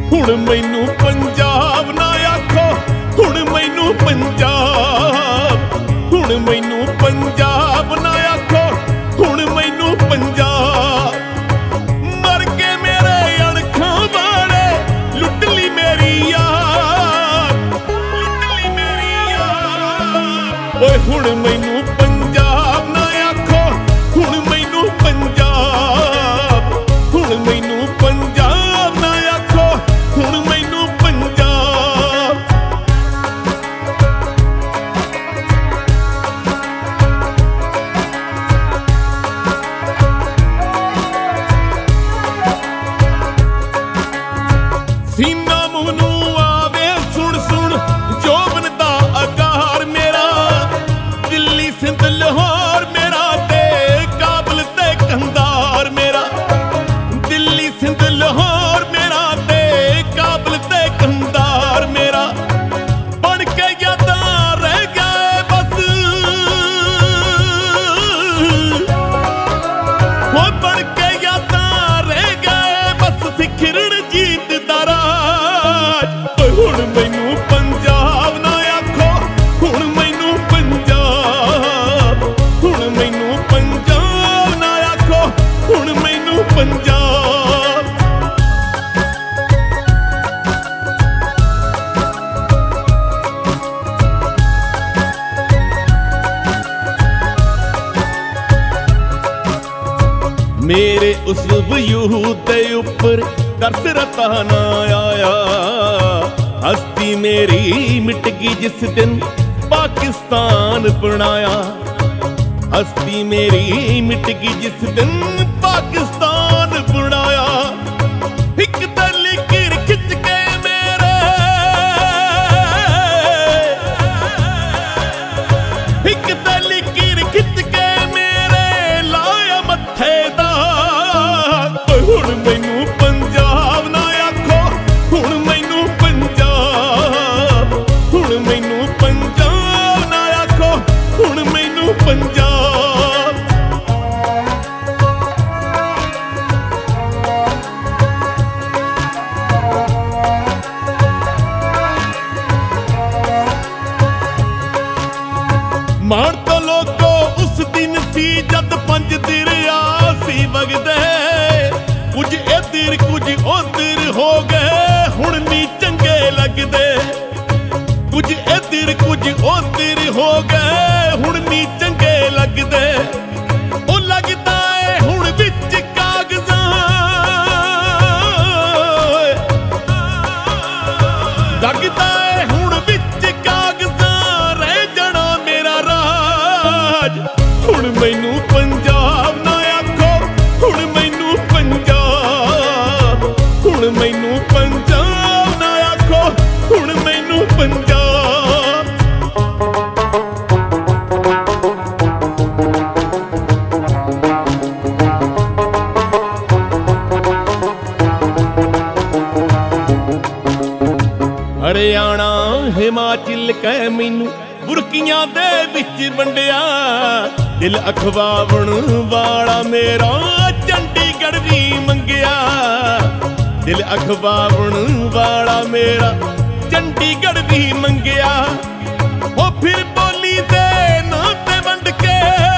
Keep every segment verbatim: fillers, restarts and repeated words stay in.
हुण मैनू पंजाब ना आखो, हुण मैनू पंजाब, हुण मैनू पंजाब ना आखो, हुण मैनू पंजाब। मर के मेरे अणखां वाले लुट ली मेरी यार, लुट ली मेरी यार। ओए हुण मैनू पंजाब ना आखो, हुण मैनू पंजाब, हुण मैनू पंजाब ना आखो, हुण मैनू पंजाब। सीना मुनू आवे सुन सुन जोबन दा आकार मेरा, दिल्ली सिंध लाहौर मेरा ते काबल ते कंधार मेरा, दिल्ली सिंध लाहौर मेरा ते काबल ते कंधार मेरा। बन के यादां रह गए बस, वो बन के यादां रह गए बस सिखरण जीत दा राज। ओए हुण मैनू पंजाब ना आखो, हुण मैनू पंजाब, हुण मैनू पंजाब ना आखो, हुण मैनू पंजाब। मेरे उस वयूद दे उपर दर्द रता ना आया, हस्ती मेरी मिट गई जिस दिन पाकिस्तान बनाया, हस्ती मेरी मिट गई जिस दिन पाकिस्तान बनाया। एक दल गिर खिंच के मेरे, एक दल गिर खिंच के मेरे लाया मत्थे दा। हुण मैनू पंजाब ना आखो, हुण मैनू पंजाब, हुण मैनू पंजाब ना आखो, हुण मैनू पंजाब। मान तो लोगो उस दिन सी जद पंज दरिया सी वगदे, कुछ इधर कुछ उधर हो गए हुण नी चंगे लगदे, कुछ इधर कुछ उधर हो गए हुण नी चंगे लगदे। ओ लगदा है हुण विच कागज़ां, लगदा है हुण विच कागज़ां रह जाना मेरा राज। हुण मैनू पंजाब ना आखो, हुण मैनू पंजाब, हुण मैनू पंजाब ना आखो, हुण मैनू पंजाब। हरियाणा हिमाचल कै मैनू बुरकियां दे विच वंडिया, दिल अखवावण वाला मेरा चंडीगढ़ भी मंगिया, दिल अखवावण वाला मेरा चंडीगढ़ भी मंगिया। वो फिर बोली दे ना ते वंड के,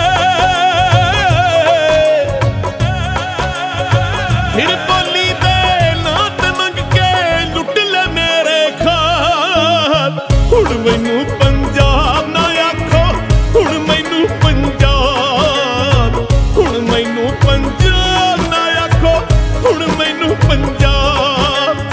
फिर बोली दे ना ते मंग के लुट ले मेरे खाब। हुण मैनू पंजाब ना आखो, हुण मैनू पंजाब, हुण मैनू पंजाब ना आखो, हुण मैनू पंजाब।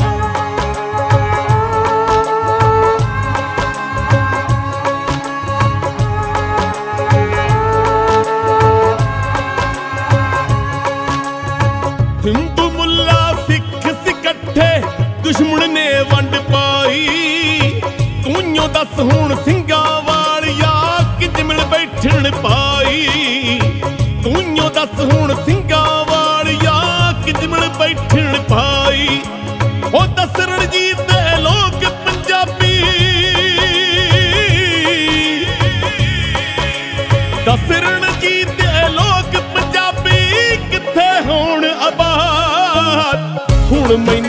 हिंदू मुल्ला सिख सिकट्ठे दुश्मन ने वंड पाई, तूं दस हुण सिंगां वालिया किजमिल बैठण पाई, तूं दस हुण सिंगां वालिया किजमिल बैठण पाई। ओ दस रणजीत दे लोग पंजाबी, दस रणजीत दे लोग पंजाबी कित्थे होण आबाद। हुण मैं